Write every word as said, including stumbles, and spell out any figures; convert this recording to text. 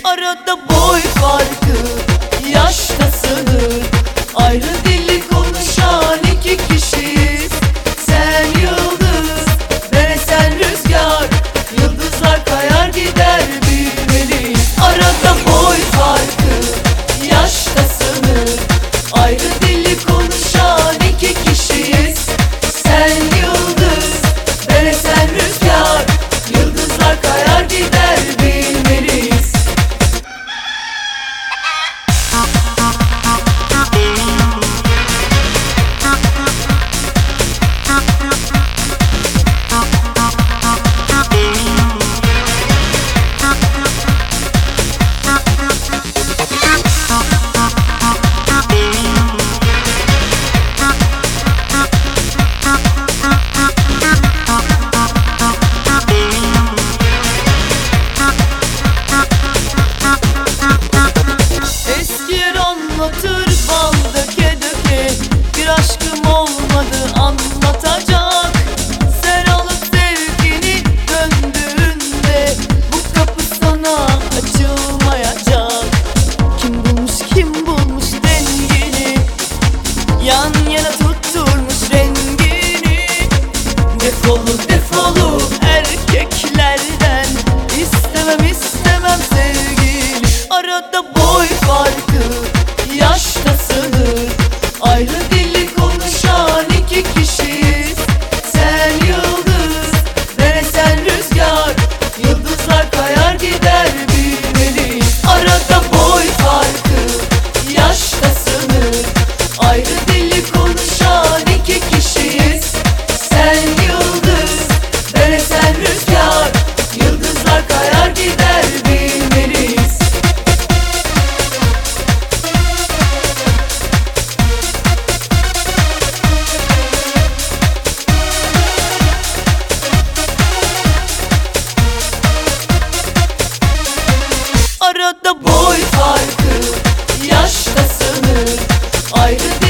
Arada boy farkı, yaşta sınır, ayrı dili konuşan iki kişiyiz. Sen yıldız, ben esen rüzgar, yıldızlar kayar gider bilmeliyiz. Arada boy farkı, yaşta sınır, ayrı dili konuşan iki kişiyiz. Sen yıldız, ben esen rüzgar, yıldızlar kayar gider bilmeliyiz. Eski yer anlatır bal döke döke, bir aşkım olmadı anlatacak. Sen alıp sevgini döndüğünde bu kapı sana açılmayacak. Kim bulmuş kim bulmuş dengini, yan yana tutturmuş rengini. Defolu defolu erkeklerden istemem istemem sevgili. Arada boy farkı, yaşta sınır, ayrı dili konuşan iki kişiyiz. Sen yıldız, ben esen rüzgar, yıldızlar kayar gider bilmeliyiz. Arada boy farkı, yaşta sınır, ayrı dili konuşan iki kişiyiz. Sen yıldız, ben esen rüzgar, yıldızlar kayar gider bilmeliyiz. Arada boy farkı, yaşta sınır, ayrı